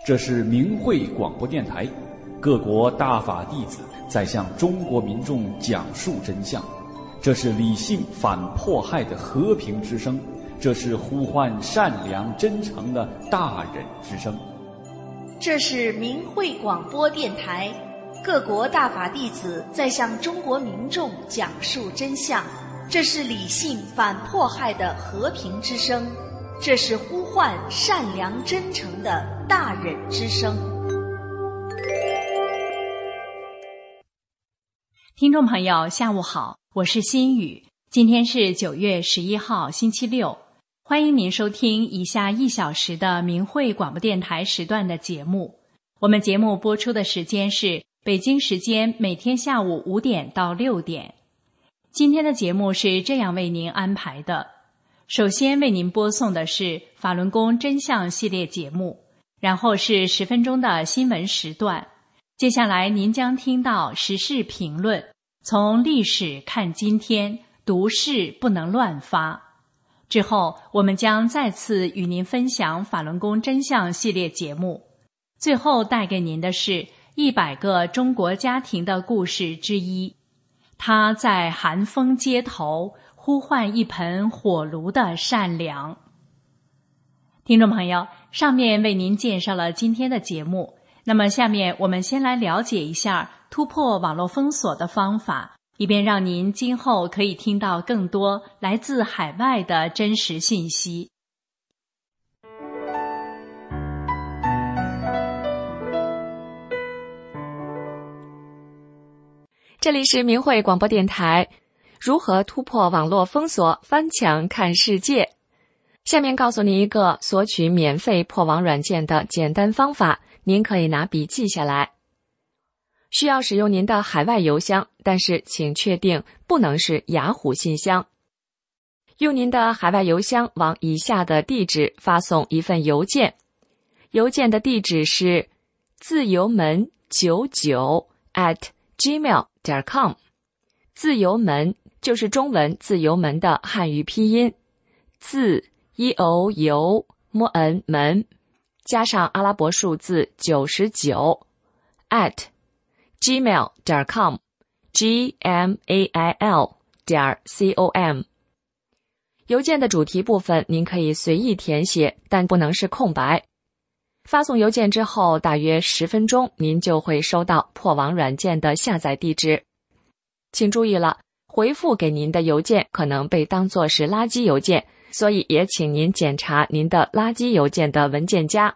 这是明慧广播电台，各国大法弟子在向中国民众讲述真相。这是理性反迫害的和平之声，这是呼唤善良真诚的大忍之声。 这是明慧广播电台，各国大法弟子在向中国民众讲述真相。这是理性反迫害的和平之声，这是呼唤善良真诚的大忍之声。 听众朋友下午好，我是心雨，今天是9月11号星期六，欢迎您收听以下1小时的明慧广播电台时段的节目。我们节目播出的时间是北京时间每天下午5点到6点。今天的节目是这样为您安排的，首先为您播送的是法轮功真相系列节目，然后是10分钟的新闻时段，接下来您将听到时事评论，从历史看今天，读事不能乱发。之后我们将再次与您分享法轮功真相系列节目，最后带给您的是100个中国家庭的故事之一，他在寒风街头呼唤一盆火炉的善良。听众朋友，上面为您介绍了今天的节目，那么下面我们先来了解一下突破网络封锁的方法，以便让您今后可以听到更多来自海外的真实信息。 这里是明慧广播电台，如何突破网络封锁，翻墙看世界。下面告诉您一个索取免费破网软件的简单方法，您可以拿笔记下来。需要使用您的海外邮箱，但是请确定不能是雅虎信箱。用您的海外邮箱往以下的地址发送一份邮件，邮件的地址是自由门99@gmail.com， 自由门就是中文自由门的汉语拼音，自由门加上阿拉伯数字99 @gmail.com gmail.com。 邮件的主题部分您可以随意填写，但不能是空白。发送邮件之后大约10分钟，您就会收到破网软件的下载地址。请注意了，回复给您的邮件可能被当作是垃圾邮件，所以也请您检查您的垃圾邮件的文件夹。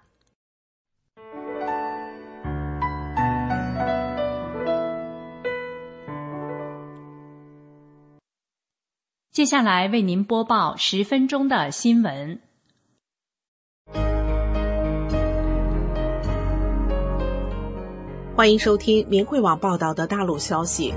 接下来为您播报10分钟的新闻。 欢迎收听明慧网报道的大陆消息。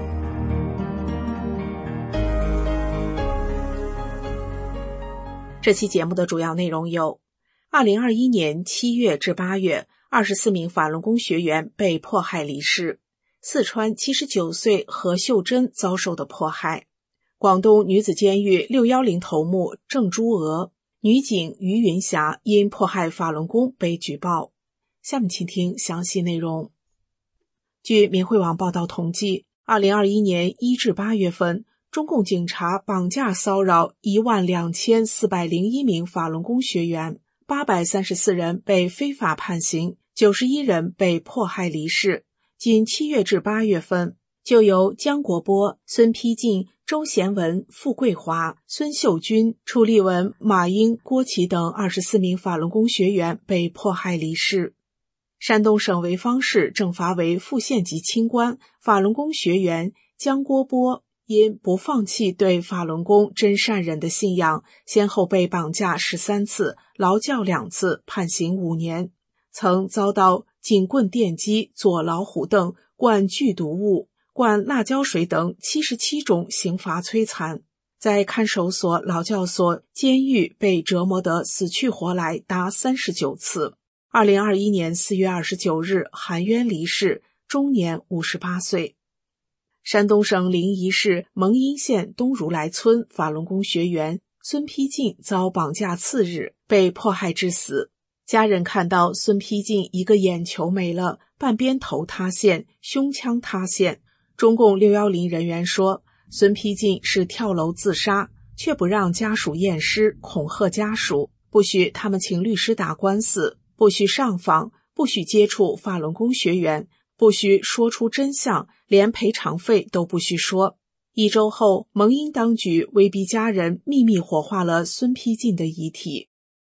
这期节目的主要内容有：2021年7月至8月，24名法轮功学员被迫害离世；四川79岁何秀珍遭受的迫害；广东女子监狱610头目郑珠娥、女警于云霞因迫害法轮功被举报。下面请听详细内容。据明慧网报道统计，2021年1至8月份，中共警察绑架骚扰12401名法轮功学员，834人被非法判刑，91人被迫害离世。仅7月至8月份，就由姜国波、孙丕进、周贤文、傅桂华、孙秀军、楚立文、马英、郭琦等24名法轮功学员被迫害离世。山东省潍坊市正罚为副县级清官法轮功学员姜国波因不放弃对法轮功真善忍的信仰，先后被绑架13次，劳教2次，判刑5年，曾遭到警棍电击、左老虎凳、灌剧毒物、灌辣椒水等77种刑罚摧残，在看守所、劳教所、监狱被折磨得死去活来达39次。2021年4月29日含冤离世，终年58岁。山东省临沂市蒙阴县东如来村法轮功学员孙丕进遭绑架次日被迫害致死， 家人看到孙丕进一个眼球没了，半边头塌陷，胸腔塌陷。中共610人员说，孙丕进是跳楼自杀，却不让家属验尸，恐吓家属，不许他们请律师打官司，不许上访，不许接触法轮功学员，不许说出真相，连赔偿费都不许说。1周后，蒙英当局威逼家人秘密火化了孙丕进的遗体。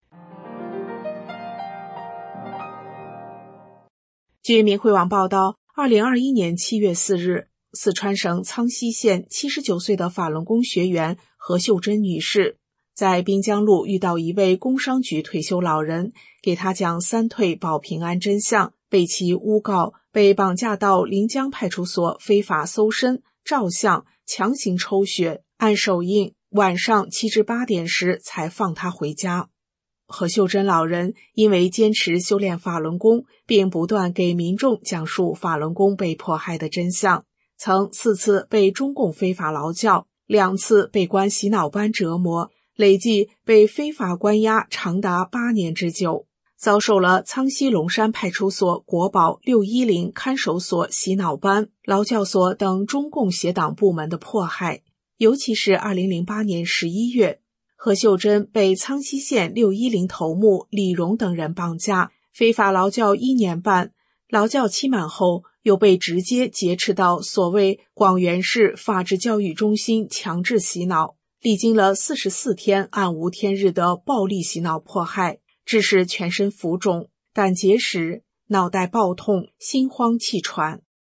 据民汇网报道，2021年7月4日，四川省苍溪县79岁的法轮功学员何秀珍女士，在滨江路遇到一位工商局退休老人，给他讲三退保平安真相，被其诬告，被绑架到临江派出所非法搜身、照相、强行抽血、按手印，晚上7至8点时才放他回家。何秀珍老人因为坚持修炼法轮功，并不断给民众讲述法轮功被迫害的真相，曾4次被中共非法劳教，2次被关洗脑班折磨，累计被非法关押长达8年之久，遭受了苍溪龙山派出所、国保610看守所、洗脑班、劳教所等中共邪党部门的迫害。尤其是2008年11月，何秀珍被苍溪县610头目李荣等人绑架，非法劳教1年半，劳教期满后又被直接劫持到所谓广元市法治教育中心强制洗脑，历经了44天暗无天日的暴力洗脑迫害，致使全身浮肿、胆结石、脑袋爆痛、心慌气喘。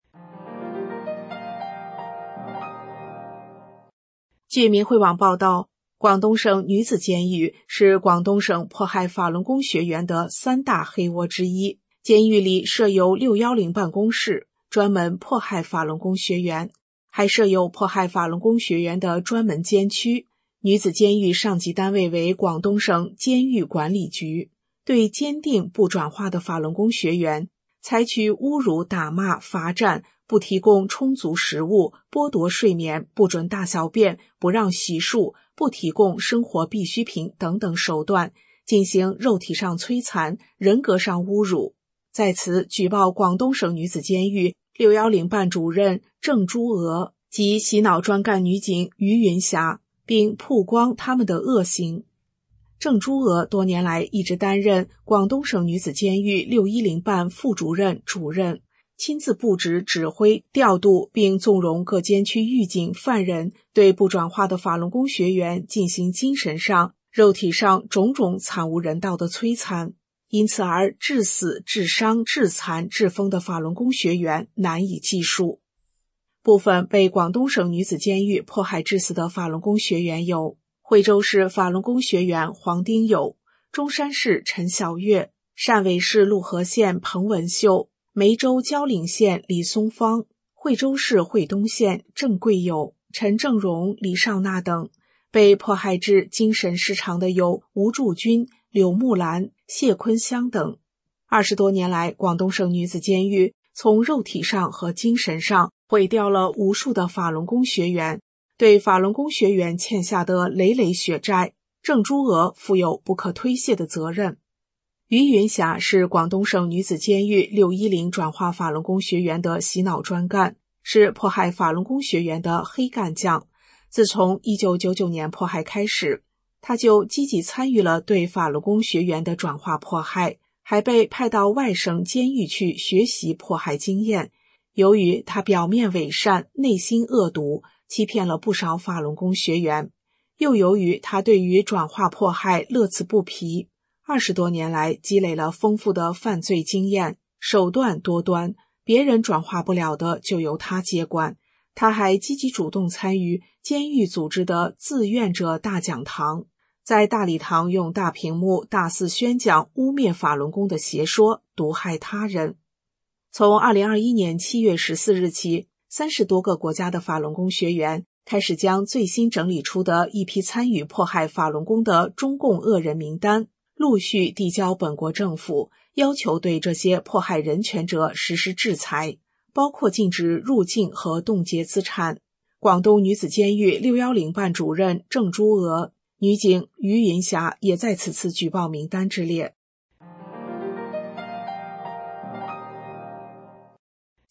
据民汇网报道，广东省女子监狱是广东省迫害法轮功学员的3大黑窝之一，监狱里设有610办公室，专门迫害法轮功学员，还设有迫害法轮功学员的专门监区。女子监狱上级单位为广东省监狱管理局，对坚定不转化的法轮功学员采取侮辱、打骂、罚站，不提供充足食物，剥夺睡眠，不准大小便，不让洗漱，不提供生活必需品等等手段，进行肉体上摧残、人格上侮辱。在此举报广东省女子监狱610办主任郑珠娥及洗脑专干女警于云霞，并曝光他们的恶行。郑珠娥多年来一直担任广东省女子监狱610办副主任、主任，亲自布置、指挥、调度并纵容各监区狱警、犯人对不转化的法轮功学员进行精神上、肉体上种种惨无人道的摧残，因此而致死、致伤、致残、致疯的法轮功学员难以计数。部分被广东省女子监狱迫害致死的法轮功学员有惠州市法轮功学员黄丁友、中山市陈小月、汕尾市陆河县彭文秀、梅州蕉岭县李松芳、惠州市惠东县郑贵友、陈正荣、李少娜等。被迫害致精神失常的有吴祝军、柳木兰、谢坤香等。20多年来，广东省女子监狱从肉体上和精神上毁掉了无数的法轮功学员，对法轮功学员欠下的累累血债，郑珠娥负有不可推卸的责任。于云霞是广东省女子监狱610转化法轮功学员的洗脑专干，是迫害法轮功学员的黑干将。自从1999年迫害开始，他就积极参与了对法轮功学员的转化迫害，还被派到外省监狱去学习迫害经验。由于他表面伪善，内心恶毒，欺骗了不少法轮功学员，又由于他对于转化迫害乐此不疲，20多年来积累了丰富的犯罪经验，手段多端，别人转化不了的就由他接管。他还积极主动参与监狱组织的自愿者大讲堂，在大礼堂用大屏幕大肆宣讲污蔑法轮功的邪说，毒害他人。从2021年7月14日起，30多个国家的法轮功学员开始将最新整理出的一批参与迫害法轮功的中共恶人名单陆续递交本国政府，要求对这些迫害人权者实施制裁，包括禁止入境和冻结资产。广东女子监狱610办主任郑珠娥、女警于云霞也在此次举报名单之列。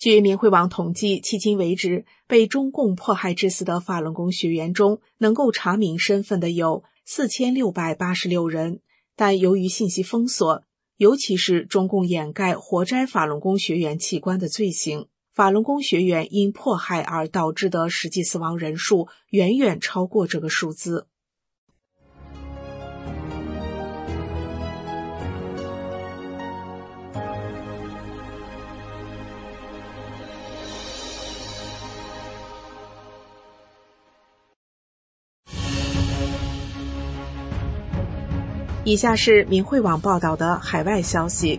据明慧网统计，迄今为止，被中共迫害致死的法轮功学员中，能够查明身份的有4686人，但由于信息封锁，尤其是中共掩盖活摘法轮功学员器官的罪行，法轮功学员因迫害而导致的实际死亡人数远远超过这个数字。以下是明慧网报道的海外消息，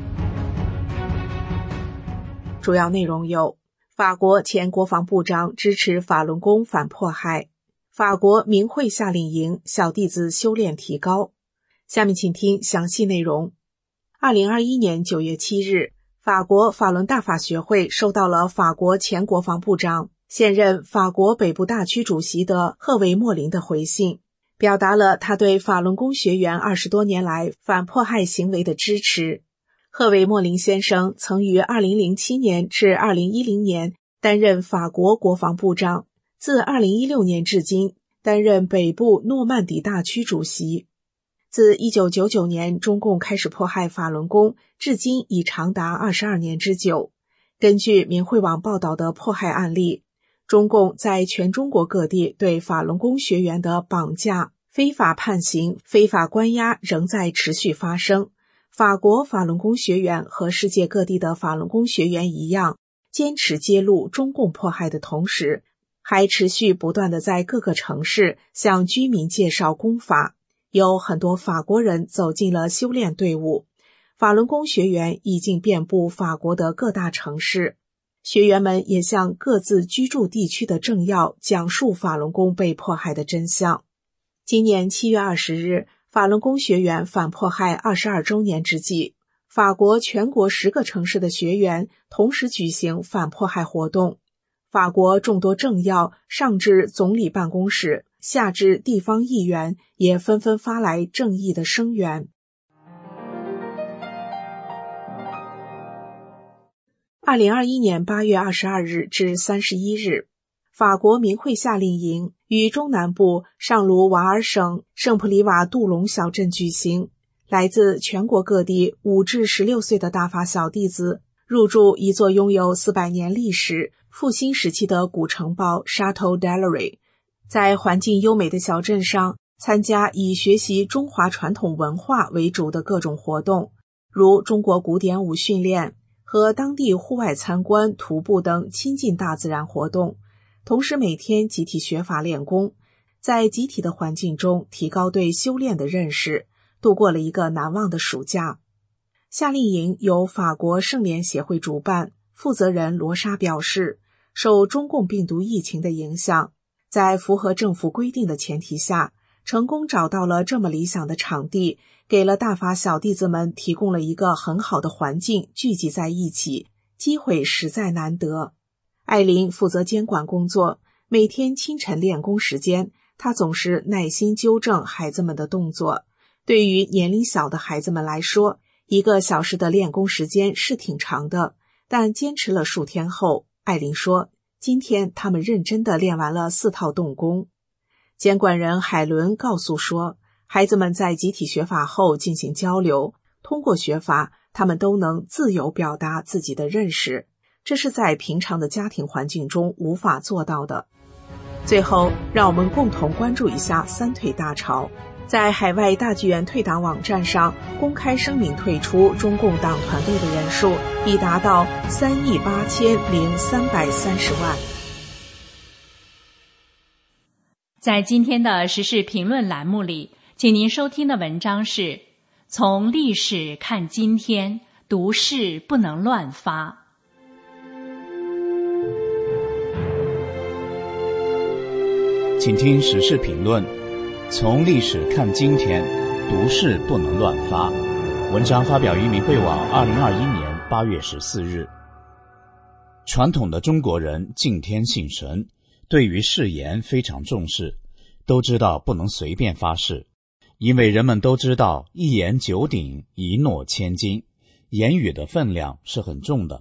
主要内容有：法国前国防部长支持法轮功反迫害，法国明慧夏令营小弟子修炼提高。下面请听详细内容。2021年9月7日，法国法轮大法学会收到了法国前国防部长、现任法国北部大区主席的赫维莫林的回信，表达了他对法轮功学员20多年来反迫害行为的支持。赫维莫林先生曾于2007年至2010年担任法国国防部长，自2016年至今担任北部诺曼底大区主席。自1999年中共开始迫害法轮功，至今已长达22年之久。根据明慧网报道的迫害案例，中共在全中国各地对法轮功学员的绑架、非法判刑、非法关押仍在持续发生。法国法轮功学员和世界各地的法轮功学员一样，坚持揭露中共迫害的同时，还持续不断地在各个城市向居民介绍功法。有很多法国人走进了修炼队伍，法轮功学员已经遍布法国的各大城市。学员们也向各自居住地区的政要讲述法轮功被迫害的真相。今年7月20日，法轮功学员反迫害22周年之际，法国全国10个城市的学员同时举行反迫害活动。法国众多政要上至总理办公室，下至地方议员也纷纷发来正义的声援。2021年8月22日至31日，法国明慧夏令营于中南部上卢瓦尔省圣普里瓦杜隆小镇举行。来自全国各地5至16岁的大法小弟子入住一座拥有400年历史、复兴时期的古城堡 Château d'Allery， 在环境优美的小镇上参加以学习中华传统文化为主的各种活动，如中国古典舞训练和当地户外参观、徒步等亲近大自然活动，同时每天集体学法练功，在集体的环境中提高对修炼的认识，度过了一个难忘的暑假。夏令营由法国圣联协会主办，负责人罗莎表示，受中共病毒疫情的影响，在符合政府规定的前提下，成功找到了这么理想的场地，给了大法小弟子们提供了一个很好的环境，聚集在一起，机会实在难得。艾琳负责监管工作，每天清晨练功时间，她总是耐心纠正孩子们的动作。对于年龄小的孩子们来说，1个小时的练功时间是挺长的，但坚持了数天后，艾琳说，今天他们认真地练完了4套动功。监管人海伦告诉说，孩子们在集体学法后进行交流，通过学法，他们都能自由表达自己的认识，这是在平常的家庭环境中无法做到的。最后，让我们共同关注一下3退大潮。在海外大剧院退党网站上公开声明退出中共党团队的人数已达到3.8330万。 在今天的时事评论栏目里，请您收听的文章是从历史看今天，读事不能乱发。 请听时事评论，从历史看今天，读事不能乱发。文章发表于明慧网2021年8月14日。传统的中国人敬天信神，对于誓言非常重视，都知道不能随便发誓，因为人们都知道一言九鼎，一诺千金，言语的分量是很重的，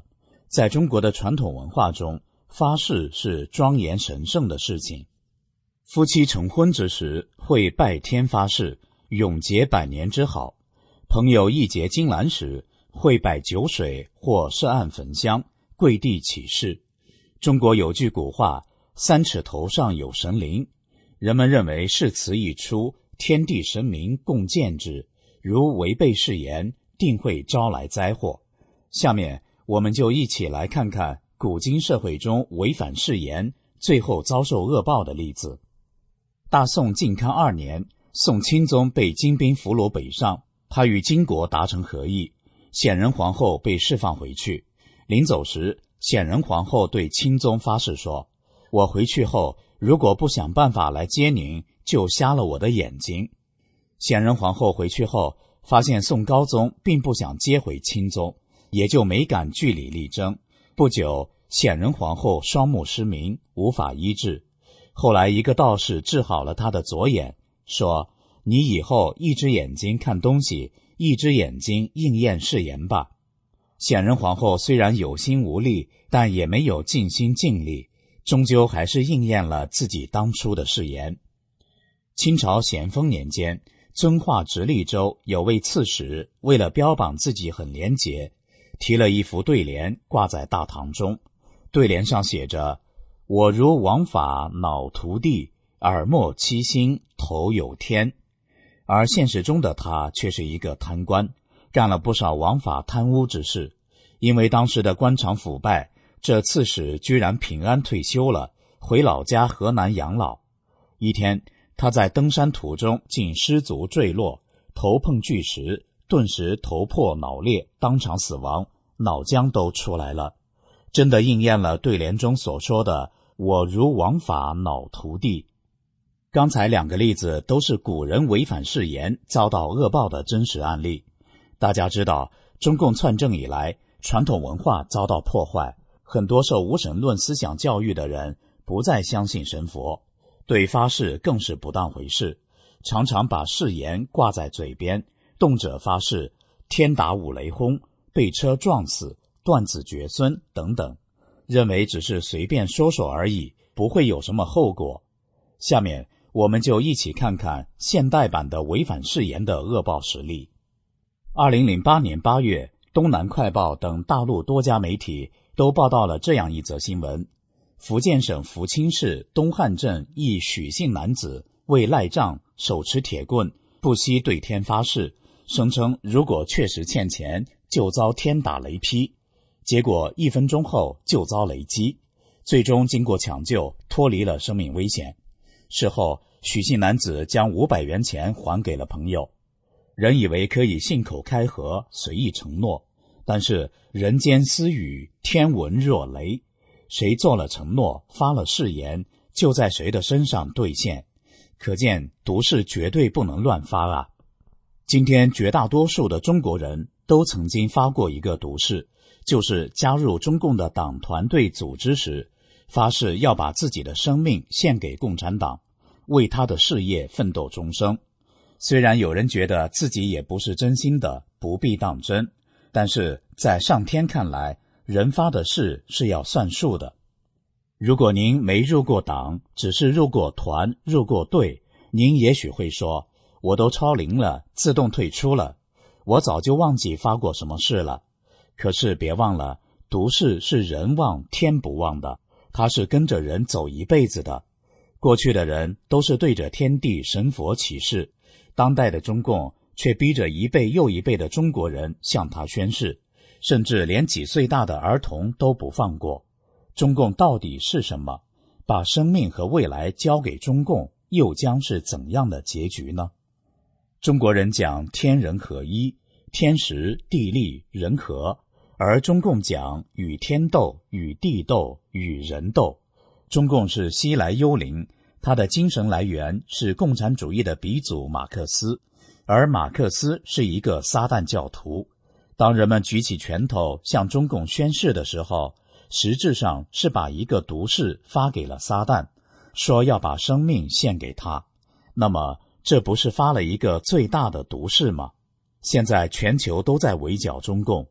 在中国的传统文化中，发誓是庄严神圣的事情。夫妻成婚之时，会拜天发誓，永结百年之好；朋友义结金兰时，会摆酒水或设案焚香，跪地起誓。中国有句古话，3尺头上有神灵，人们认为誓词一出，天地神明共鉴之，如违背誓言，定会招来灾祸。下面我们就一起来看看古今社会中违反誓言，最后遭受恶报的例子。大宋靖康2年，宋钦宗被金兵俘虏北上，他与金国达成和议，显仁皇后被释放回去。临走时，显仁皇后对钦宗发誓说，我回去后如果不想办法来接您，就瞎了我的眼睛。显仁皇后回去后，发现宋高宗并不想接回钦宗，也就没敢据理力争。不久，显仁皇后双目失明，无法医治。后来一个道士治好了她的左眼，说，你以后一只眼睛看东西，一只眼睛应验誓言吧。显仁皇后虽然有心无力，但也没有尽心尽力，终究还是应验了自己当初的誓言。清朝咸丰年间，遵化直隶州有位刺史，为了标榜自己很廉洁，提了一副对联挂在大堂中。对联上写着，我如王法脑涂地，耳目七星头有天。而现实中的他却是一个贪官，干了不少枉法贪污之事。因为当时的官场腐败，这刺史居然平安退休了，回老家河南养老。一天，他在登山途中竟失足坠落，头碰巨石，顿时头破脑裂，当场死亡，脑浆都出来了。真的应验了对联中所说的我如王法脑涂地。刚才2个例子都是古人违反誓言遭到恶报的真实案例。大家知道，中共篡政以来，传统文化遭到破坏，很多受无神论思想教育的人不再相信神佛，对发誓更是不当回事，常常把誓言挂在嘴边，动辄发誓天打五雷轰，被车撞死，断子绝孙等等，认为只是随便说说而已，不会有什么后果。下面我们就一起看看现代版的违反誓言的恶报实例。2008年8月，东南快报等大陆多家媒体都报道了这样一则新闻：福建省福清市东汉镇一许姓男子为赖账，手持铁棍，不惜对天发誓，声称如果确实欠钱，就遭天打雷劈。结果1分钟后就遭雷击，最终经过抢救，脱离了生命危险。事后，许姓男子将500元钱还给了朋友。人以为可以信口开河，随意承诺，但是人间私语，天闻若雷。谁做了承诺，发了誓言，就在谁的身上兑现。可见毒誓绝对不能乱发啊！今天绝大多数的中国人都曾经发过一个毒誓，就是加入中共的党团队组织时，发誓要把自己的生命献给共产党，为他的事业奋斗终生。虽然有人觉得自己也不是真心的，不必当真，但是在上天看来，人发的誓是要算数的。如果您没入过党，只是入过团，入过队，您也许会说，我都超龄了，自动退出了，我早就忘记发过什么誓了。可是别忘了，毒誓是人忘天不忘的，它是跟着人走一辈子的。过去的人都是对着天地神佛起誓，当代的中共却逼着一辈又一辈的中国人向他宣誓，甚至连几岁大的儿童都不放过。中共到底是什么？把生命和未来交给中共，又将是怎样的结局呢？中国人讲天人合一，天时地利人和，而中共讲与天斗，与地斗，与人斗。中共是西来幽灵，它的精神来源是共产主义的鼻祖马克思，而马克思是一个撒旦教徒。当人们举起拳头向中共宣誓的时候，实质上是把一个毒誓发给了撒旦，说要把生命献给他。那么这不是发了一个最大的毒誓吗？现在全球都在围剿中共，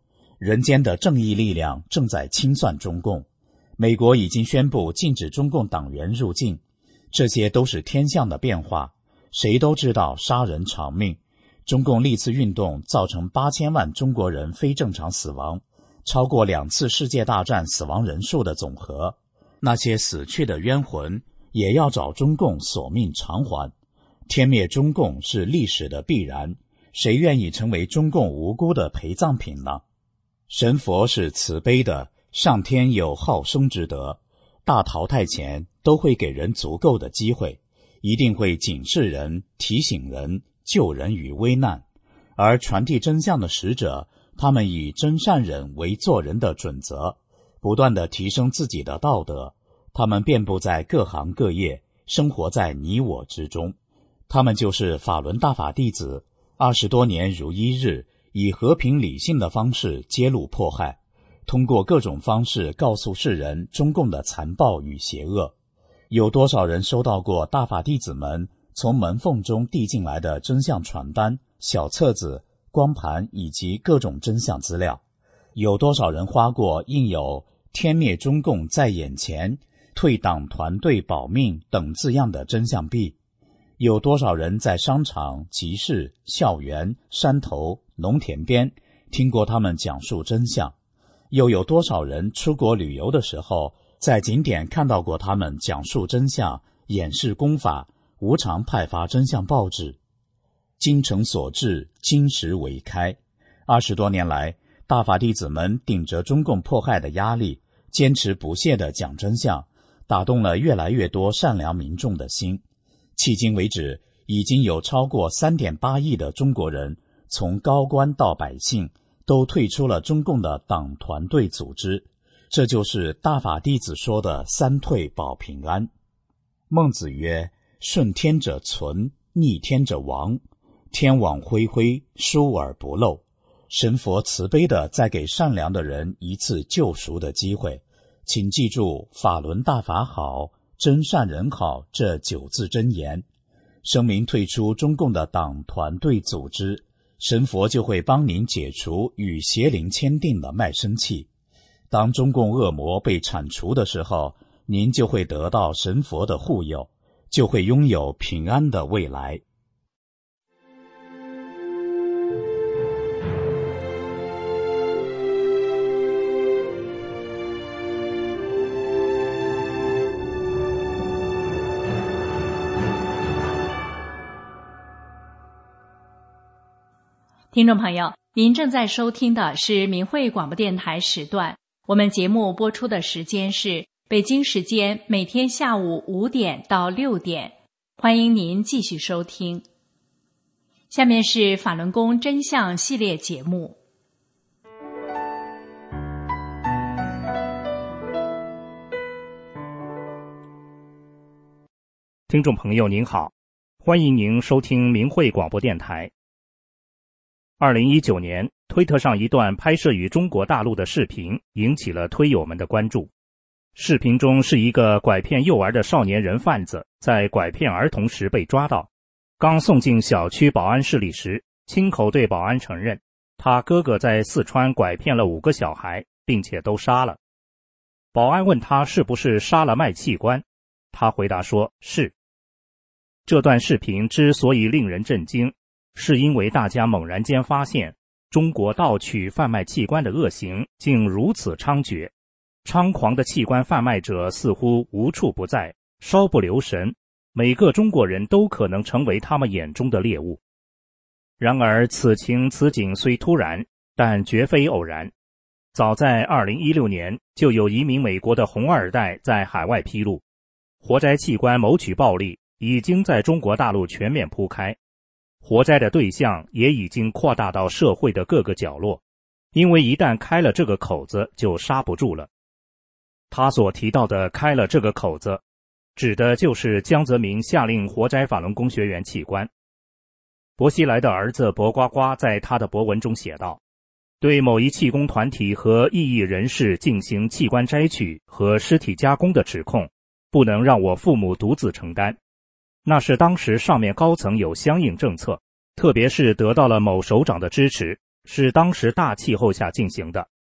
人间的正义力量正在清算中共。美国已经宣布禁止中共党员入境，这些都是天象的变化。谁都知道杀人偿命，中共历次运动造成8000万中国人非正常死亡，超过2次世界大战死亡人数的总和。那些死去的冤魂也要找中共索命偿还。天灭中共是历史的必然，谁愿意成为中共无辜的陪葬品呢？神佛是慈悲的，上天有好生之德，大淘汰前都会给人足够的机会，一定会警示人、提醒人、救人于危难。而传递真相的使者，他们以真善忍为做人的准则，不断地提升自己的道德。他们遍布在各行各业，生活在你我之中。他们就是法轮大法弟子，20多年如一日，以和平理性的方式揭露迫害，通过各种方式告诉世人中共的残暴与邪恶。有多少人收到过大法弟子们从门缝中递进来的真相传单、小册子、光盘以及各种真相资料？有多少人花过印有天灭中共在眼前、退党团队保命等字样的真相币？有多少人在商场、集市、校园、山头、农田边听过他们讲述真相？又有多少人出国旅游的时候，在景点看到过他们讲述真相、演示功法、无偿派发真相报纸？精诚所至，金石为开。20多年来，大法弟子们顶着中共迫害的压力，坚持不懈地讲真相，打动了越来越多善良民众的心。迄今为止，已经有超过3.8亿的中国人，从高官到百姓，都退出了中共的党团队组织。这就是大法弟子说的3退保平安。孟子曰：顺天者存，逆天者亡。天网恢恢，疏而不漏。神佛慈悲地再给善良的人一次救赎的机会。请记住法轮大法好，真善人好这9字真言，声明退出中共的党团队组织，神佛就会帮您解除与邪灵签订的卖身契。当中共恶魔被铲除的时候，您就会得到神佛的护佑，就会拥有平安的未来。 听众朋友，您正在收听的是明慧广播电台时段，我们节目播出的时间是北京时间每天下午5点到6点，欢迎您继续收听。下面是法轮功真相系列节目。 听众朋友您好，欢迎您收听明慧广播电台。2019年，推特上一段拍摄于中国大陆的视频引起了推友们的关注。视频中是一个拐骗幼儿的少年人贩子在拐骗儿童时被抓到，刚送进小区保安室里时，亲口对保安承认他哥哥在四川拐骗了5个小孩，并且都杀了。保安问他是不是杀了卖器官，他回答说是。这段视频之所以令人震惊，是因为大家猛然间发现中国盗取贩卖器官的恶行竟如此猖獗，猖狂的器官贩卖者似乎无处不在，稍不留神，每个中国人都可能成为他们眼中的猎物。然而此情此景虽突然，但绝非偶然。早在2016年，就有一名美国的红二代在海外披露，活摘器官谋取暴利已经在中国大陆全面铺开，活摘的对象也已经扩大到社会的各个角落，因为一旦开了这个口子就刹不住了。他所提到的开了这个口子，指的就是江泽民下令活摘法轮功学员器官。薄熙来的儿子薄瓜瓜在他的博文中写道，对某一气功团体和异议人士进行器官摘取和尸体加工的指控，不能让我父母独自承担。那是当时上面高层有相应政策，特别是得到了某首长的支持，是当时大气候下进行的，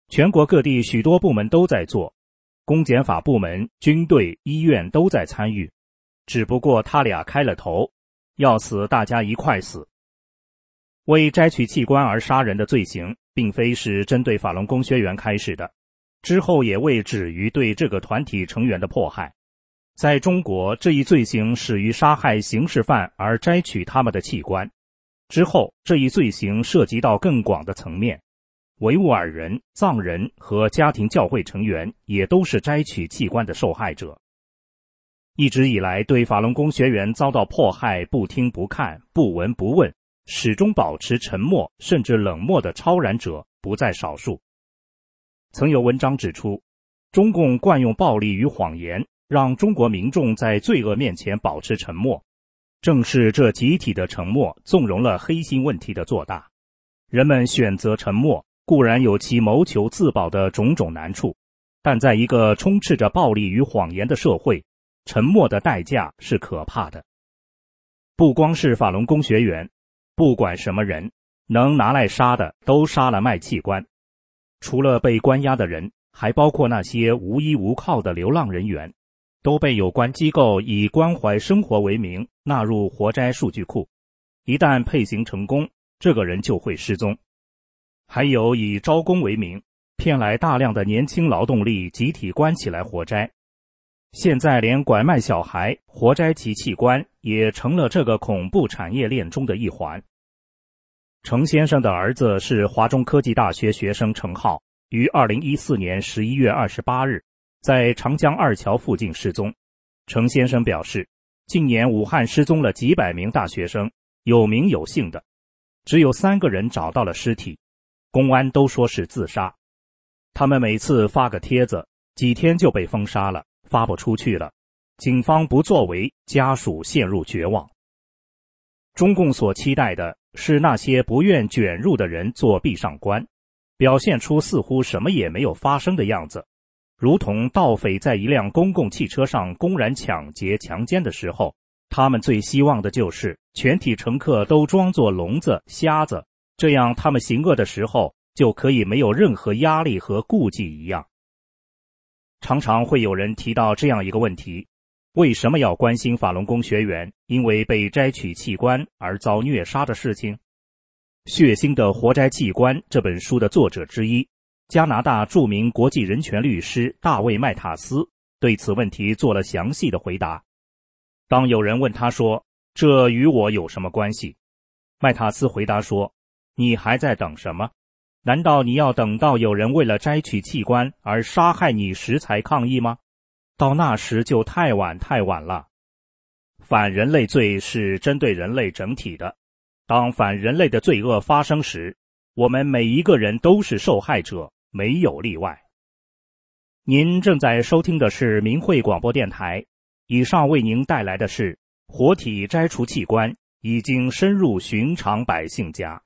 全国各地许多部门都在做，公检法部门、军队、医院都在参与，只不过他俩开了头，要死大家一块死。为摘取器官而杀人的罪行，并非是针对法轮功学员开始的，之后也未止于对这个团体成员的迫害。在中国，这一罪行始于杀害刑事犯而摘取他们的器官，之后这一罪行涉及到更广的层面，维吾尔人、藏人和家庭教会成员也都是摘取器官的受害者。一直以来，对法轮功学员遭到迫害不听不看、不闻不问，始终保持沉默甚至冷漠的超然者不在少数。曾有文章指出，中共惯用暴力与谎言，让中国民众在罪恶面前保持沉默，正是这集体的沉默纵容了黑心问题的做大。人们选择沉默，固然有其谋求自保的种种难处，但在一个充斥着暴力与谎言的社会，沉默的代价是可怕的。不光是法轮功学员，不管什么人，能拿来杀的都杀了卖器官。除了被关押的人，还包括那些无依无靠的流浪人员，都被有关机构以关怀生活为名纳入活摘数据库，一旦配型成功，这个人就会失踪。还有以招工为名，骗来大量的年轻劳动力集体关起来活摘。现在连拐卖小孩、活摘其器官也成了这个恐怖产业链中的一环。程先生的儿子是华中科技大学学生程浩，于2014年11月28日在长江二桥附近失踪。程先生表示，近年武汉失踪了几百名大学生，有名有姓的，只有3个人找到了尸体，公安都说是自杀。他们每次发个帖子，几天就被封杀了，发不出去了，警方不作为，家属陷入绝望。中共所期待的是那些不愿卷入的人做壁上观，表现出似乎什么也没有发生的样子，如同盗匪在一辆公共汽车上公然抢劫强奸的时候，他们最希望的就是全体乘客都装作聋子瞎子，这样他们行恶的时候就可以没有任何压力和顾忌一样。常常会有人提到这样一个问题，为什么要关心法轮功学员因为被摘取器官而遭虐杀的事情？血腥的活摘器官这本书的作者之一，加拿大著名国际人权律师大卫·麦塔斯对此问题做了详细的回答。当有人问他说，这与我有什么关系？麦塔斯回答说，你还在等什么？难道你要等到有人为了摘取器官而杀害你时才抗议吗？到那时就太晚了。反人类罪是针对人类整体的，当反人类的罪恶发生时，我们每一个人都是受害者，没有例外。您正在收听的是明慧广播电台，以上为您带来的是活体摘除器官已经深入寻常百姓家。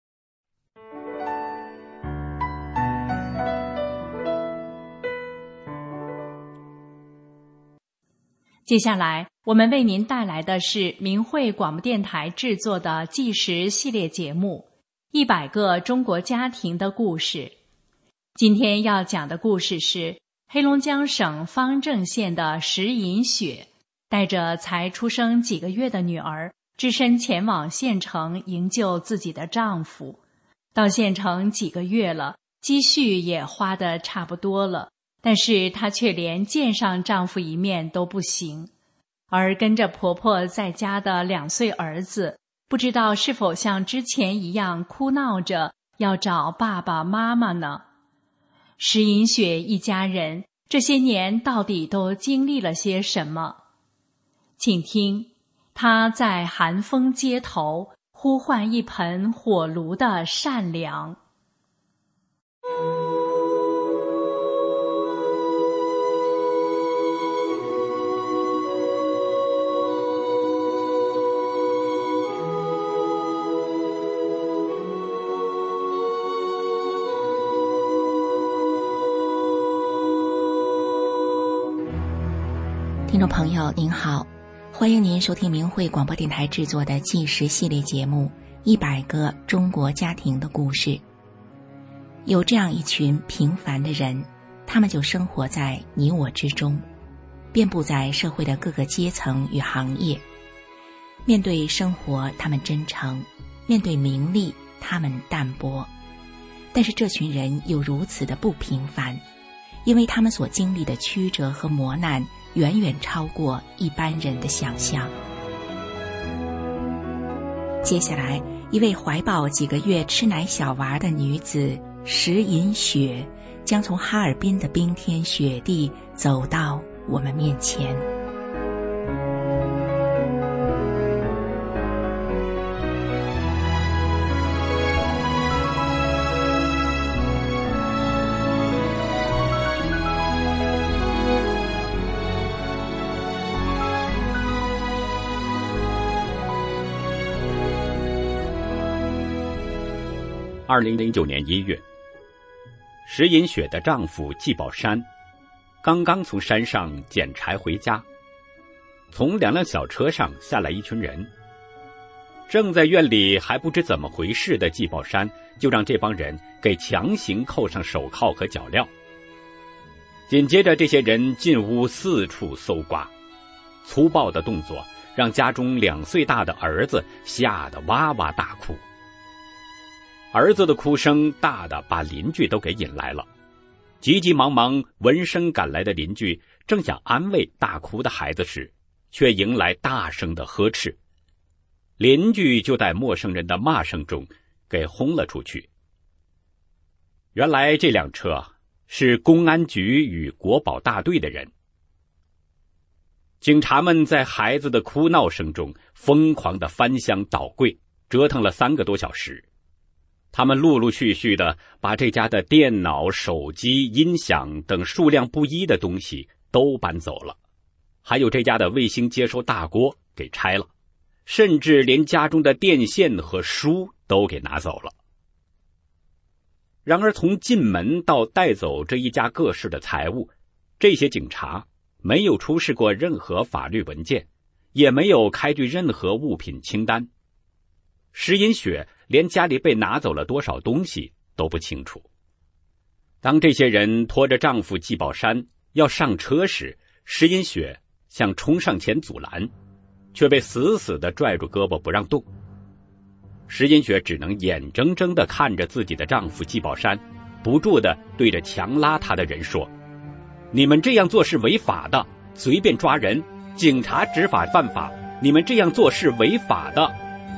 接下来我们为您带来的是明慧广播电台制作的纪实系列节目100个中国家庭的故事。今天要讲的故事是黑龙江省方正县的石银雪带着才出生几个月的女儿，只身前往县城营救自己的丈夫。到县城几个月了，积蓄也花得差不多了，但是她却连见上丈夫一面都不行。而跟着婆婆在家的2岁儿子，不知道是否像之前一样哭闹着要找爸爸妈妈呢？石银雪一家人这些年到底都经历了些什么？请听她在寒风街头呼唤一盆火炉的善良。 听众朋友您好，欢迎您收听明慧广播电台制作的纪实系列节目100个中国家庭的故事。 有这样一群平凡的人，他们就生活在你我之中，遍布在社会的各个阶层与行业。面对生活，他们真诚；面对名利，他们淡薄。但是这群人又如此的不平凡，因为他们所经历的曲折和磨难，远远超过一般人的想象。接下来，一位怀抱几个月吃奶小娃的女子石银雪，将从哈尔滨的冰天雪地走到我们面前。 2009年1月，石银雪的丈夫季宝山刚刚从山上捡柴回家，从2辆小车上下来一群人。正在院里还不知怎么回事的季宝山，就让这帮人给强行扣上手铐和脚镣。紧接着，这些人进屋四处搜刮，粗暴的动作让家中2岁大的儿子吓得哇哇大哭。儿子的哭声大的把邻居都给引来了，急急忙忙闻声赶来的邻居正想安慰大哭的孩子时，却迎来大声的呵斥。邻居就在陌生人的骂声中给轰了出去。原来这辆车是公安局与国保大队的人。警察们在孩子的哭闹声中疯狂地翻箱倒柜，折腾了3个多小时。他们陆陆续续地把这家的电脑、手机、音响等数量不一的东西都搬走了，还有这家的卫星接收大锅给拆了，甚至连家中的电线和书都给拿走了。然而从进门到带走这一家各式的财物，这些警察没有出示过任何法律文件，也没有开具任何物品清单。石银雪连家里被拿走了多少东西都不清楚。当这些人拖着丈夫季宝山要上车时，石银雪想冲上前阻拦，却被死死地拽住胳膊不让动。石银雪只能眼睁睁地看着自己的丈夫季宝山不住地对着强拉他的人说：你们这样做是违法的，随便抓人，警察执法犯法，你们这样做是违法的。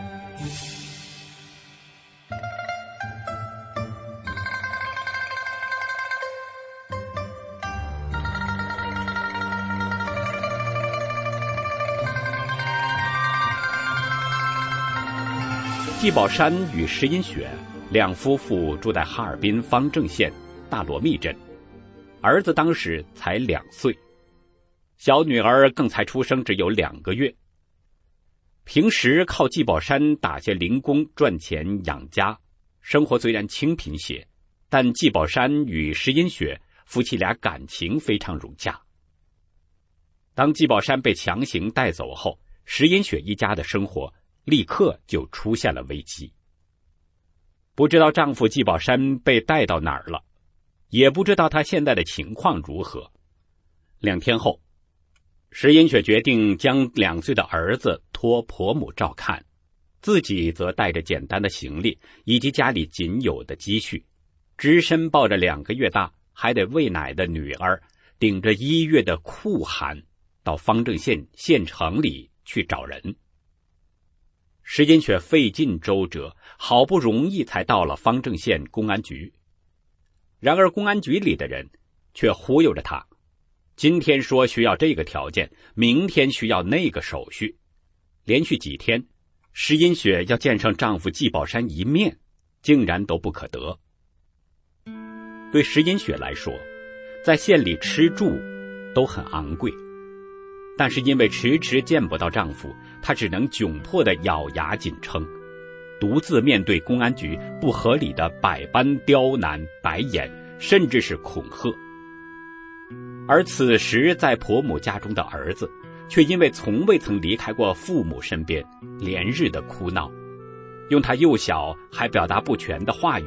季宝山与石银雪2夫妇住在哈尔滨方正县大罗密镇，儿子当时才2岁，小女儿更才出生只有2个月。平时靠季宝山打些零工赚钱养家，生活虽然清贫些，但季宝山与石银雪夫妻俩感情非常融洽。当季宝山被强行带走后，石银雪一家的生活立刻就出现了危机。不知道丈夫季宝山被带到哪儿了，也不知道他现在的情况如何。2天后，石银雪决定将2岁的儿子托婆母照看，自己则带着简单的行李以及家里仅有的积蓄，只身抱着2个月大还得喂奶的女儿，顶着1月的酷寒，到方正县县城里去找人。石银雪费尽周折，好不容易才到了方正县公安局。然而公安局里的人却忽悠着他，今天说需要这个条件，明天需要那个手续。连续几天，石银雪要见上丈夫季宝山一面，竟然都不可得。对石银雪来说，在县里吃住都很昂贵，但是因为迟迟见不到丈夫，她只能窘迫地咬牙紧撑，独自面对公安局不合理的百般刁难、白眼，甚至是恐吓。而此时在婆母家中的儿子，却因为从未曾离开过父母身边，连日的哭闹，用他幼小还表达不全的话语，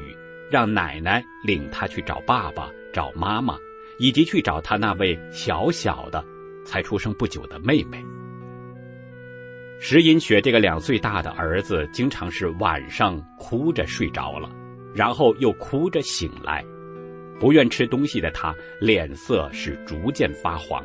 让奶奶领他去找爸爸、找妈妈，以及去找他那位小小的、才出生不久的妹妹。石银雪这个2岁大的儿子，经常是晚上哭着睡着了，然后又哭着醒来。不愿吃东西的他，脸色是逐渐发黄。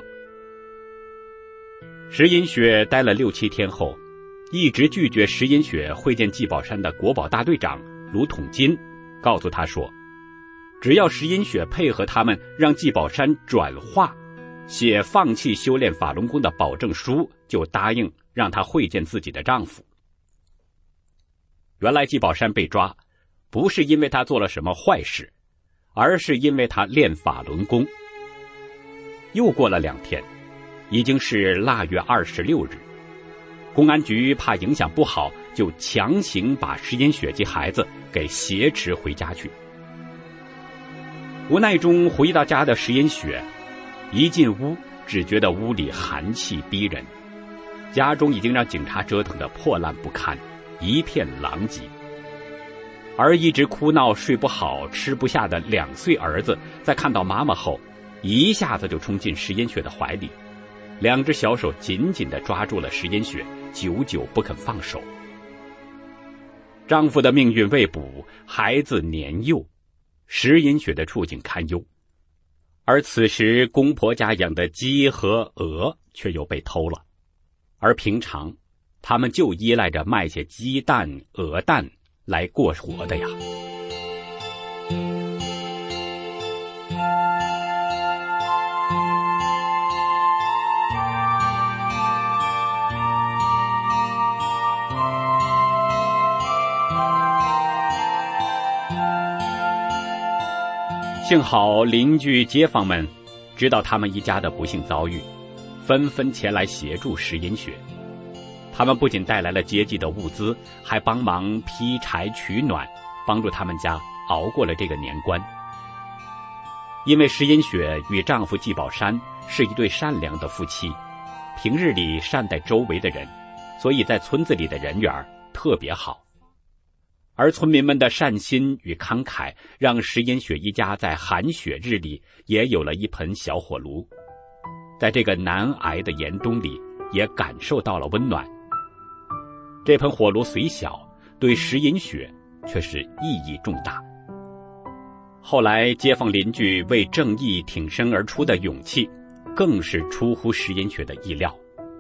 石银雪待了6、7天后，一直拒绝石银雪会见季宝山的国保大队长卢统金，告诉他说，只要石银雪配合他们让季宝山转化写放弃修炼法轮功的保证书，就答应让他会见自己的丈夫。原来季宝山被抓，不是因为他做了什么坏事，而是因为他练法轮功。又过了2天，已经是腊月26日，公安局怕影响不好，就强行把石银雪及孩子给挟持回家去。无奈中回到家的石银雪一进屋，只觉得屋里寒气逼人，家中已经让警察折腾得破烂不堪，一片狼藉。而一直哭闹睡不好吃不下的2岁儿子，在看到妈妈后，一下子就冲进石银雪的怀里，2只小手紧紧地抓住了石银雪，久久不肯放手。丈夫的命运未卜，孩子年幼，石银雪的处境堪忧。而此时公婆家养的鸡和鹅却又被偷了，而平常他们就依赖着卖些鸡蛋、鹅蛋来过活的呀。幸好邻居街坊们知道他们一家的不幸遭遇，纷纷前来协助石银雪。他们不仅带来了接济的物资，还帮忙劈柴取暖，帮助他们家熬过了这个年关。因为石银雪与丈夫季宝山是一对善良的夫妻，平日里善待周围的人，所以在村子里的人缘特别好。而村民们的善心与慷慨，让石银雪一家在寒雪日里也有了一盆小火炉，在这个难挨的严冬里也感受到了温暖。这盆火炉虽小，对石银雪却是意义重大。后来街坊邻居为正义挺身而出的勇气，更是出乎石银雪的意料。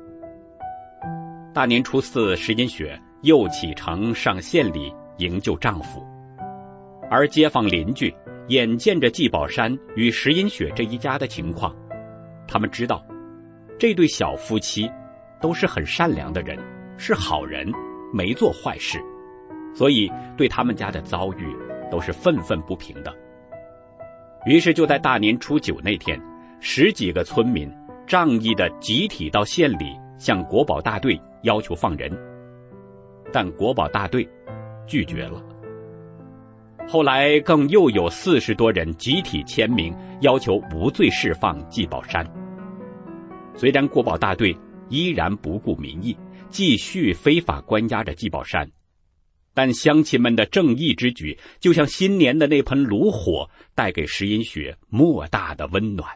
大年初4，石银雪又启程上县里营救丈夫，而街坊邻居眼见着季宝山与石银雪这一家的情况，他们知道这对小夫妻都是很善良的人，是好人，没做坏事，所以对他们家的遭遇都是愤愤不平的。于是就在大年初9那天，10几个村民仗义的集体到县里向国保大队要求放人，但国保大队拒绝了。后来更又有40多人集体签名要求无罪释放季宝山。虽然国保大队依然不顾民意，继续非法关押着季宝山，但乡亲们的正义之举就像新年的那盆炉火，带给石银雪莫大的温暖。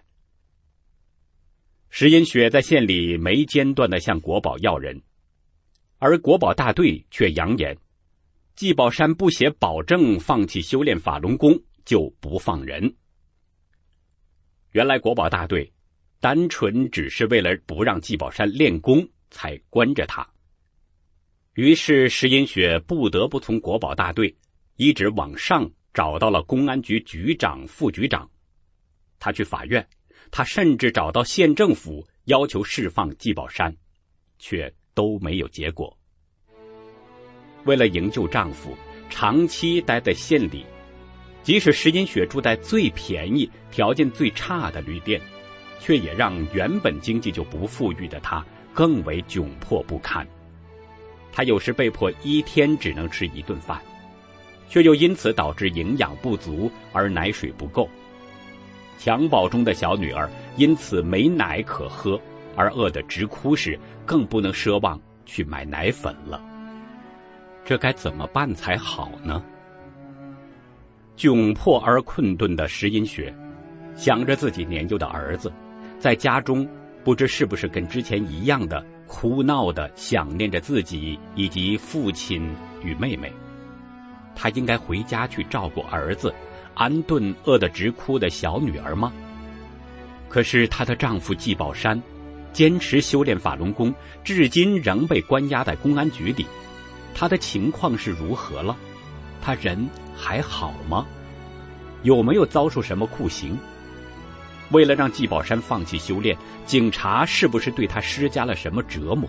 石银雪在县里没间断地向国保要人，而国保大队却扬言季宝山不写保证放弃修炼法轮功就不放人。原来国保大队单纯只是为了不让季宝山练功才关着他。于是石银雪不得不从国保大队一直往上找到了公安局局长、副局长。他去法院，他甚至找到县政府要求释放季宝山，却都没有结果。为了营救丈夫，长期待在县里，即使石银雪住在最便宜、条件最差的旅店，却也让原本经济就不富裕的她更为窘迫不堪。她有时被迫1天只能吃1顿饭，却又因此导致营养不足而奶水不够。襁褓中的小女儿因此没奶可喝，而饿得直哭时，更不能奢望去买奶粉了。这该怎么办才好呢？ 窘迫而困顿的石英雪想着自己年幼的儿子，在家中不知是不是跟之前一样的哭闹的想念着自己以及父亲与妹妹。她应该回家去照顾儿子，安顿饿得直哭的小女儿吗？可是她的丈夫季宝山坚持修炼法轮功，至今仍被关押在公安局里。他的情况是如何了？他人还好吗？有没有遭受什么酷刑？为了让季宝山放弃修炼，警察是不是对他施加了什么折磨？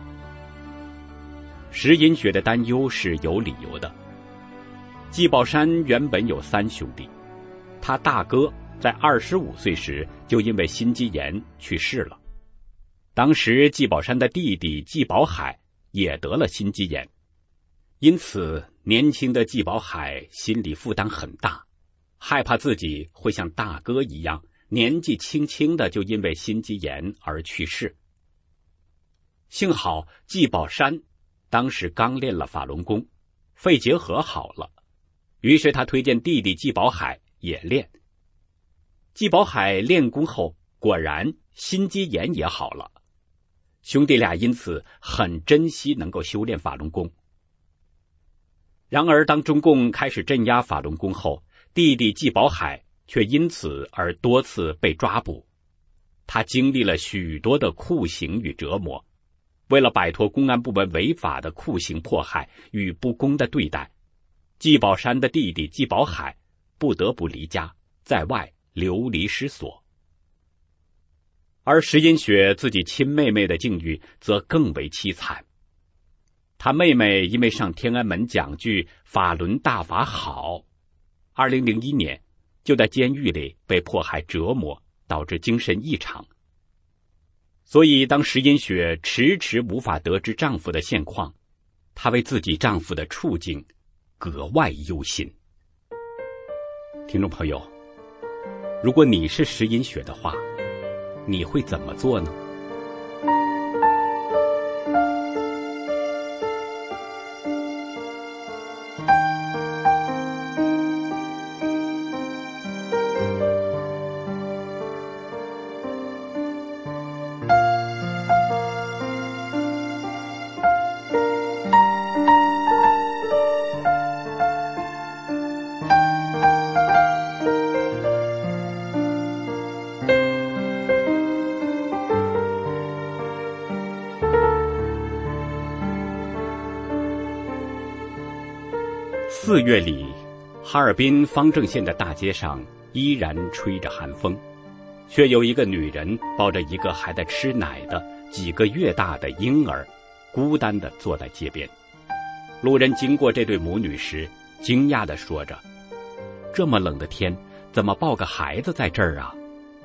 石银雪的担忧是有理由的。季宝山原本有3兄弟，他大哥在25岁时就因为心肌炎去世了。当时季宝山的弟弟季宝海也得了心肌炎，因此年轻的季宝海心理负担很大，害怕自己会像大哥一样年纪轻轻的就因为心肌炎而去世。幸好季宝山当时刚练了法轮功，肺结核好了，于是他推荐弟弟季宝海也练。季宝海练功后果然心肌炎也好了，兄弟俩因此很珍惜能够修炼法轮功。然而当中共开始镇压法轮功后，弟弟季宝海却因此而多次被抓捕。他经历了许多的酷刑与折磨，为了摆脱公安部门违法的酷刑迫害与不公的对待，季宝山的弟弟季宝海不得不离家，在外流离失所。而石银雪自己亲妹妹的境遇则更为凄惨。她妹妹因为上天安门讲句法轮大法好，2001年就在监狱里被迫害折磨，导致精神异常。所以当石银雪迟迟无法得知丈夫的现况，她为自己丈夫的处境格外忧心。听众朋友，如果你是石银雪的话，你会怎么做呢？4月里，哈尔滨方正县的大街上依然吹着寒风，却有一个女人抱着一个还在吃奶的几个月大的婴儿，孤单地坐在街边。路人经过这对母女时，惊讶地说着：“这么冷的天，怎么抱个孩子在这儿啊？”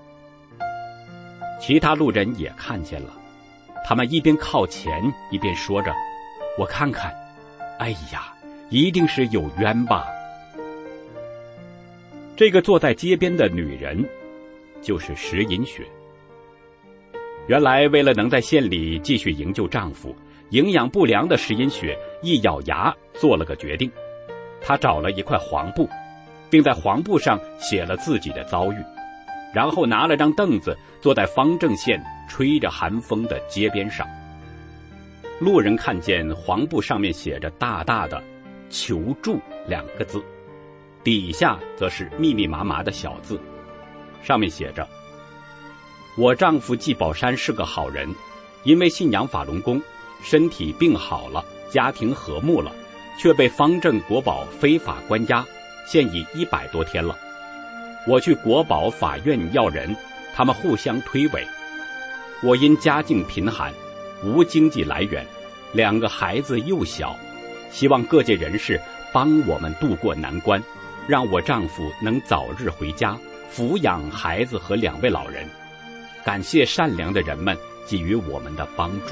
其他路人也看见了，他们一边靠前一边说着：“我看看，哎呀，一定是有冤吧。”这个坐在街边的女人就是石银雪。原来为了能在县里继续营救丈夫，营养不良的石银雪一咬牙做了个决定，她找了一块黄布，并在黄布上写了自己的遭遇，然后拿了张凳子坐在方正县吹着寒风的街边上。路人看见黄布上面写着大大的求助2个字，底下则是密密麻麻的小字，上面写着：我丈夫季宝山是个好人，因为信仰法轮功，身体病好了，家庭和睦了，却被方正国保非法关押，现已100多天了。我去国保法院要人，他们互相推诿。我因家境贫寒，无经济来源，2个孩子幼小，希望各界人士帮我们渡过难关，让我丈夫能早日回家抚养孩子和2位老人。感谢善良的人们给予我们的帮助。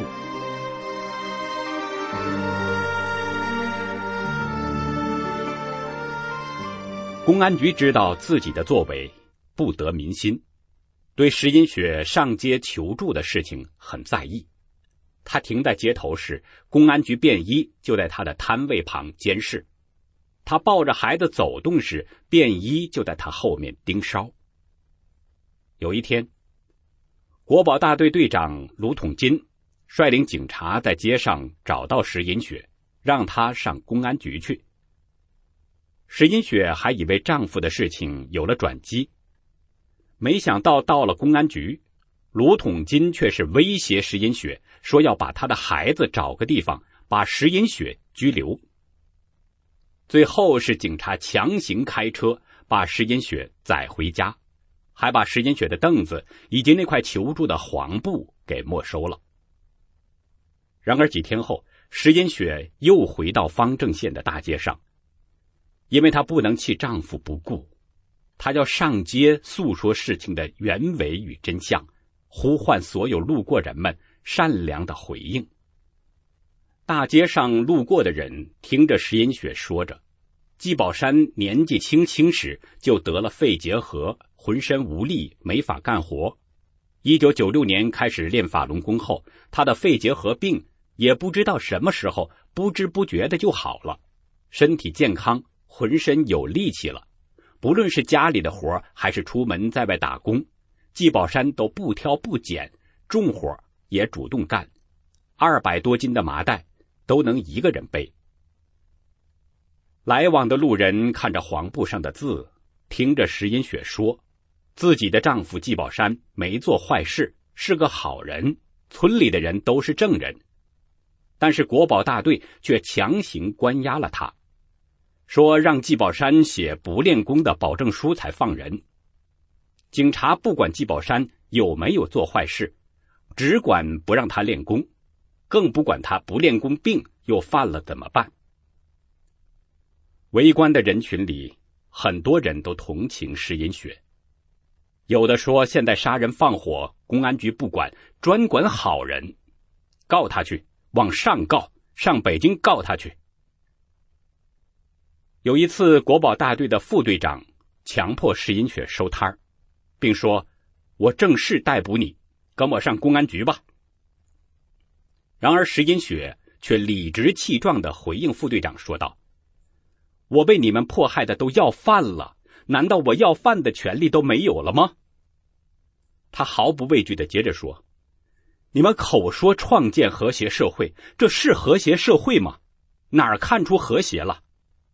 公安局知道自己的作为不得民心，对石银雪上街求助的事情很在意。他停在街头时，公安局便衣就在他的摊位旁监视。 他抱着孩子走动时，便衣就在他后面盯梢。有一天，国保大队队长卢统金率领警察在街上找到石银雪，让他上公安局去。石银雪还以为丈夫的事情有了转机，没想到到了公安局，卢统金却是威胁石银雪，说要把他的孩子找个地方把石银雪拘留。最后是警察强行开车把石银雪载回家，还把石银雪的凳子以及那块求助的黄布给没收了。然而几天后，石银雪又回到方正县的大街上，因为她不能弃丈夫不顾，她要上街诉说事情的原委与真相，呼唤所有路过人们善良的回应。大街上路过的人听着石银雪说着，季宝山年纪轻轻时就得了肺结核，浑身无力，没法干活。1996年开始练法轮功后，他的肺结核病也不知道什么时候不知不觉的就好了，身体健康，浑身有力气了。不论是家里的活还是出门在外打工，季宝山都不挑不拣，重活也主动干，200多斤的麻袋都能一个人背。来往的路人看着黄布上的字，听着石银雪说自己的丈夫季宝山没做坏事，是个好人，村里的人都是正人。但是国保大队却强行关押了他，说让季宝山写不练功的保证书才放人。警察不管季宝山有没有做坏事，只管不让他练功，更不管他不练功病又犯了怎么办。围观的人群里，很多人都同情石银雪，有的说现在杀人放火，公安局不管，专管好人，告他去，往上告，上北京告他去。有一次，国保大队的副队长强迫石银雪收摊儿，并说：“我正式逮捕你，跟我上公安局吧。”然而石银雪却理直气壮地回应副队长说道：“我被你们迫害的都要饭了，难道我要饭的权利都没有了吗？”他毫不畏惧地接着说：“你们口说创建和谐社会，这是和谐社会吗？哪儿看出和谐了？”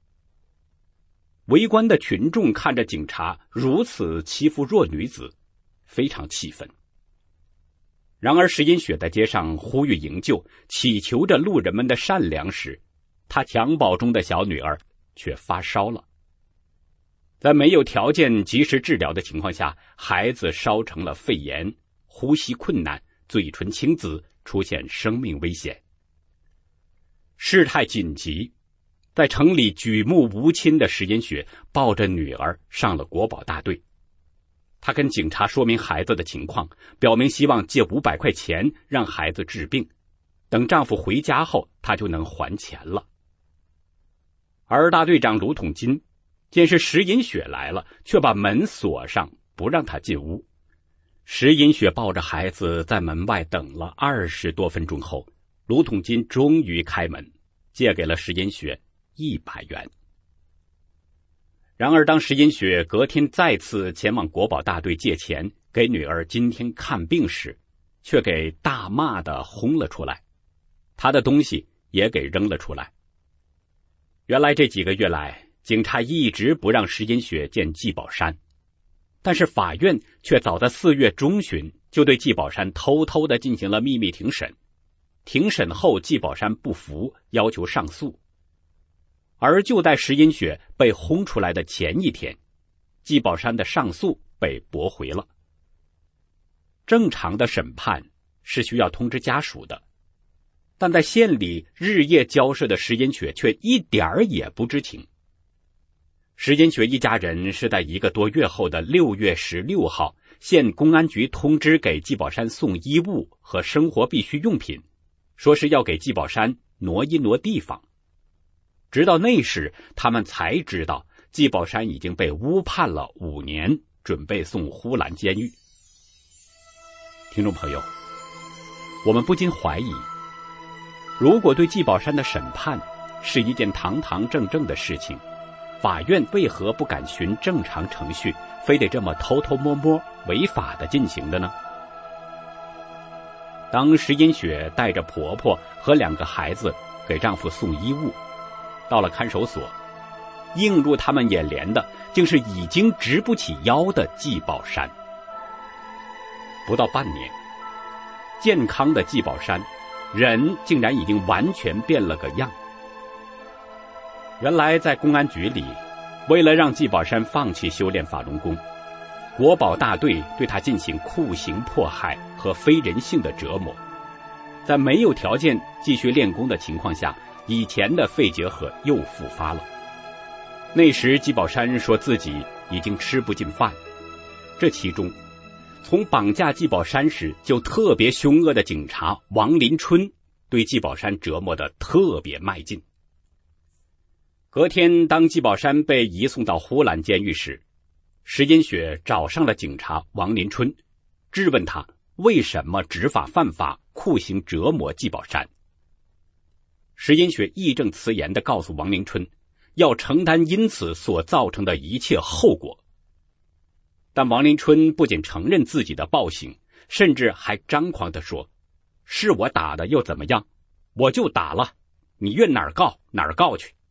围观的群众看着警察如此欺负弱女子，非常气愤。然而石银雪在街上呼吁营救，祈求着路人们的善良时，她襁褓中的小女儿却发烧了。在没有条件及时治疗的情况下，孩子烧成了肺炎，呼吸困难，嘴唇青紫，出现生命危险。事态紧急，在城里举目无亲的石银雪抱着女儿上了国保大队。她跟警察说明孩子的情况，表明希望借500块钱让孩子治病，等丈夫回家后她就能还钱了。而大队长卢统金见是石银雪来了，却把门锁上，不让她进屋。石银雪抱着孩子在门外等了20多分钟后，卢统金终于开门，借给了石银雪100元。然而当石银雪隔天再次前往国保大队借钱给女儿今天看病时，却给大骂地轰了出来，她的东西也给扔了出来。原来这几个月来，警察一直不让石银雪见季宝山，但是法院却早在4月中旬就对季宝山偷偷地进行了秘密庭审。庭审后，季宝山不服，要求上诉。而就在石银雪被轰出来的前一天，季宝山的上诉被驳回了。正常的审判是需要通知家属的，但在县里日夜交涉的石银雪却一点儿也不知情。石银雪一家人是在1个多月后的6月16号，县公安局通知给季宝山送衣物和生活必需用品，说是要给季宝山挪一挪地方。直到那时，他们才知道季宝山已经被误判了5年，准备送呼兰监狱。听众朋友，我们不禁怀疑，如果对季宝山的审判是一件堂堂正正的事情， 法院为何不敢循正常程序，非得这么偷偷摸摸违法的进行的呢？当石银雪带着婆婆和2个孩子给丈夫送衣物，到了看守所，映入他们眼帘的竟是已经直不起腰的季宝山。不到半年，健康的季宝山人竟然已经完全变了个样。原来在公安局里，为了让季宝山放弃修炼法轮功，国保大队对他进行酷刑迫害和非人性的折磨。在没有条件继续练功的情况下，以前的肺结核又复发了。那时季宝山说自己已经吃不进饭，这其中从绑架季宝山时就特别凶恶的警察王林春对季宝山折磨得特别卖劲。隔天，当季宝山被移送到呼兰监狱时，石银雪找上了警察王林春，质问他为什么执法犯法，酷刑折磨季宝山。石银雪义正辞严地告诉王林春，要承担因此所造成的一切后果。但王林春不仅承认自己的暴行，甚至还张狂地说，是我打的又怎么样，我就打了，你愿哪儿告哪儿告去。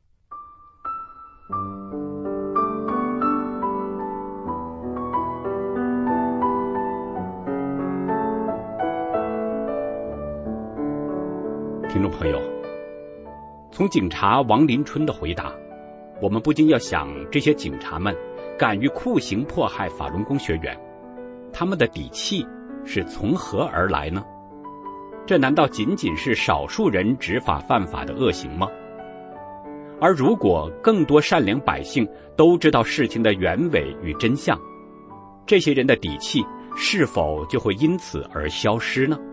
听众朋友，从警察王林春的回答，我们不禁要想，这些警察们敢于酷刑迫害法轮功学员，他们的底气是从何而来呢？这难道仅仅是少数人执法犯法的恶行吗？而如果更多善良百姓都知道事情的原委与真相，这些人的底气是否就会因此而消失呢？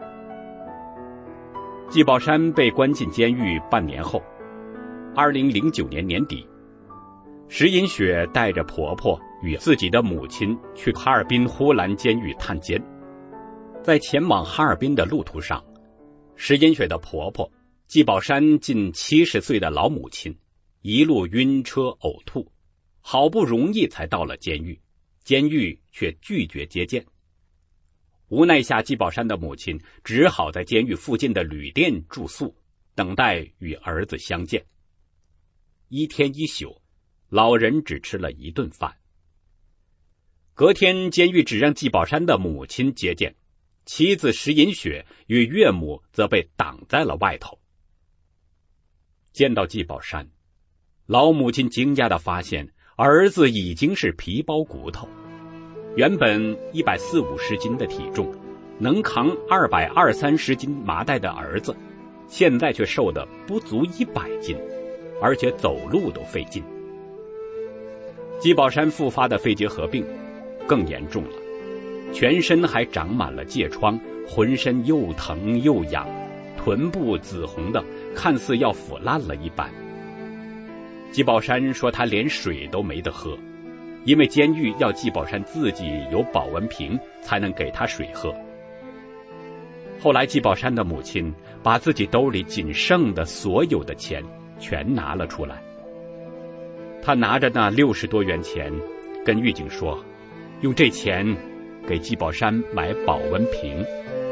季宝山被关进监狱半年后，2009年年底，石银雪带着婆婆与自己的母亲去哈尔滨呼兰监狱探监。在前往哈尔滨的路途上，石银雪的婆婆季宝山近70岁的老母亲一路晕车呕吐，好不容易才到了监狱，监狱却拒绝接见。无奈下，季宝山的母亲只好在监狱附近的旅店住宿，等待与儿子相见。一天一宿，老人只吃了1顿饭。隔天，监狱只让季宝山的母亲接见，妻子石银雪与岳母则被挡在了外头。见到季宝山，老母亲惊讶地发现儿子已经是皮包骨头。原本140-150斤的体重，能扛220-230斤麻袋的儿子，现在却瘦得不足100斤，而且走路都费劲。季宝山复发的肺结核病更严重了，全身还长满了疥疮，浑身又疼又痒，臀部紫红的，看似要腐烂了一般。季宝山说他连水都没得喝，因为监狱要季宝山自己有保温瓶才能给他水喝。后来季宝山的母亲把自己兜里仅剩的所有的钱全拿了出来，他拿着那60多元钱跟狱警说，用这钱给季宝山买保温瓶。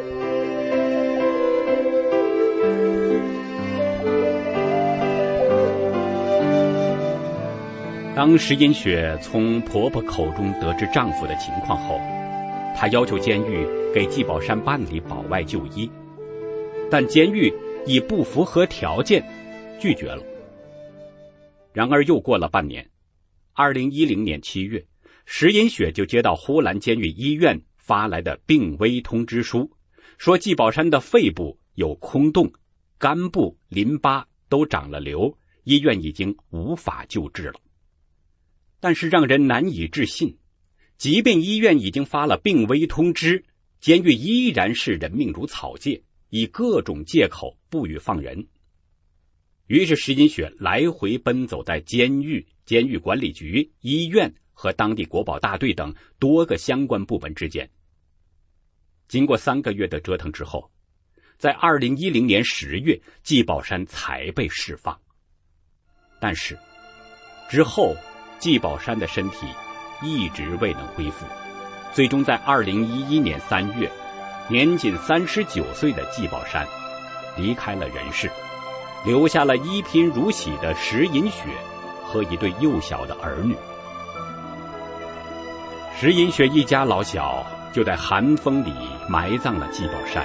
当石银雪从婆婆口中得知丈夫的情况后，她要求监狱给季宝山办理保外就医，但监狱以不符合条件拒绝了。然而又过了半年，2010年7月，石银雪就接到呼兰监狱医院发来的病危通知书，说季宝山的肺部有空洞，肝部、淋巴都长了瘤，医院已经无法救治了。但是让人难以置信，即便医院已经发了病危通知，监狱依然是人命如草芥，以各种借口不予放人。于是石银雪来回奔走在监狱、监狱管理局、医院和当地国保大队等多个相关部门之间。经过3个月的折腾之后，在2010年10月，季宝山才被释放。但是之后，季宝山的身体一直未能恢复，最终在2011年3月，年仅39岁的季宝山离开了人世，留下了一贫如洗的石银雪和一对幼小的儿女。石银雪一家老小就在寒风里埋葬了季宝山。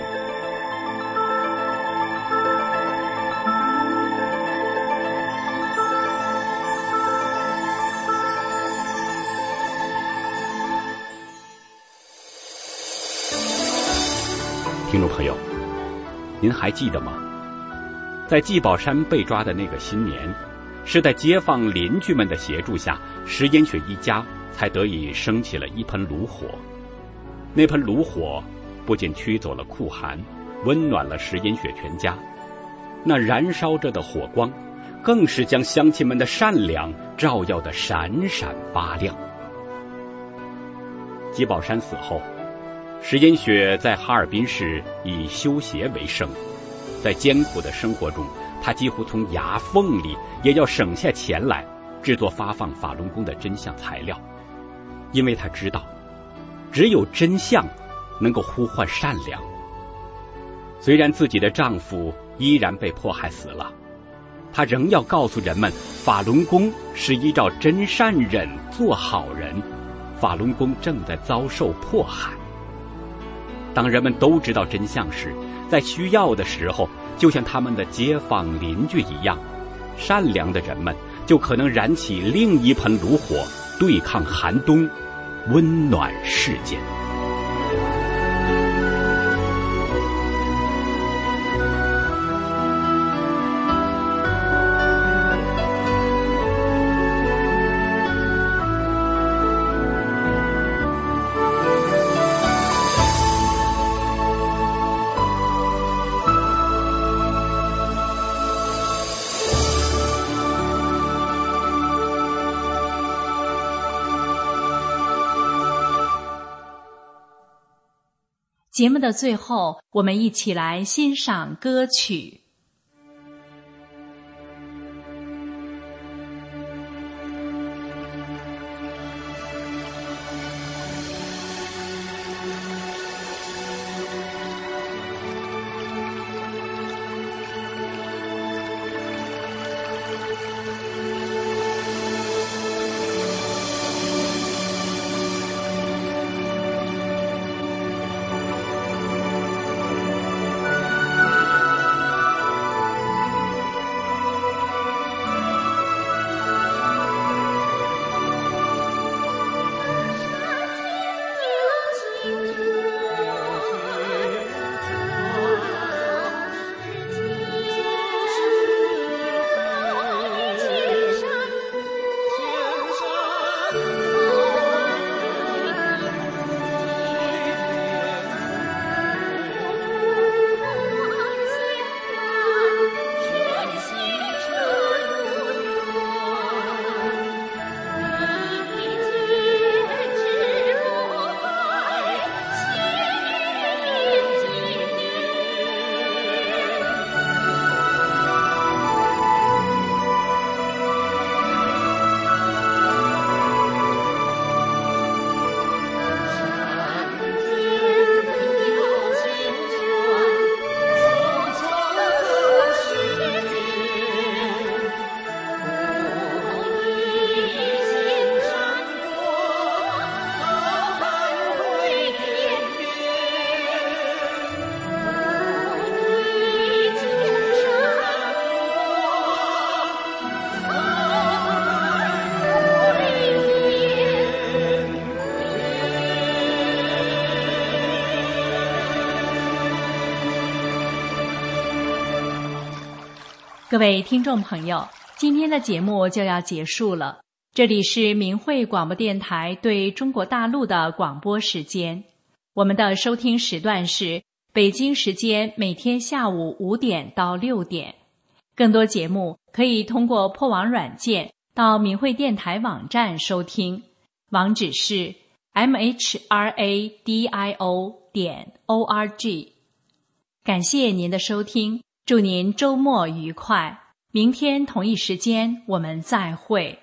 听众朋友，您还记得吗？在季宝山被抓的那个新年，是在街坊邻居们的协助下，石银雪一家才得以升起了一盆炉火。那盆炉火不仅驱走了酷寒，温暖了石银雪全家，那燃烧着的火光更是将乡亲们的善良照耀得闪闪发亮。季宝山死后，石银雪在哈尔滨市以修鞋为生，在艰苦的生活中，他几乎从牙缝里也要省下钱来制作发放法轮功的真相材料，因为他知道，只有真相能够呼唤善良。虽然自己的丈夫依然被迫害死了，她仍要告诉人们，法轮功是依照真善忍做好人，法轮功正在遭受迫害。当人们都知道真相时，在需要的时候，就像他们的街坊邻居一样，善良的人们就可能燃起另一盆炉火，对抗寒冬，温暖世间。 节目的最后，我们一起来欣赏歌曲。各位听众朋友，今天的节目就要结束了。这里是明慧广播电台对中国大陆的广播时间，我们的收听时段是北京时间每天下午5点到6点。更多节目可以通过破网软件到明慧电台网站收听，网址是 mhradio.org。感谢您的收听，祝您周末愉快。明天同一时间我们再会。